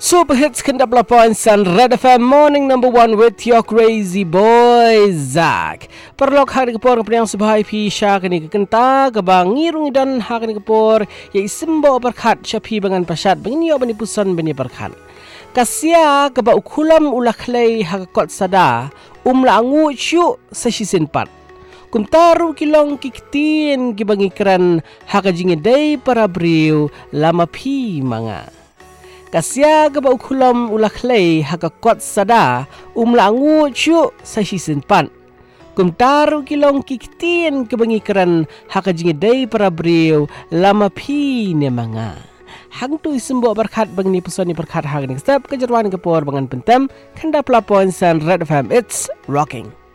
Super hits kendap points and Red FM morning number 1 with your crazy boy Zach. Perlok hari kepor kepriang subhai pi sya kini kekenta kebang ngirung dan hari kepor ya isimbo berkat syapi bangan pasyat bangini bani pusan bani berkat. Kasia keba ukulam ulaklay hakakot sada umla angu syu sa sisin pat. Kumtaru kilong kiktin kibangikran hakajingiday para briw lama pi mga. Kasya keba ukulam ulaklay hakakot sada umlangu chu sa season pan. Kumtaru kilong kiktin kebangikran hakajingiday para briw lama pi ne mga. Hang tu isimbo berkat bang ni pusoni berkat hang ni step kejerwan kepor bangan pentem kanda pelapon san Red FM it's rocking.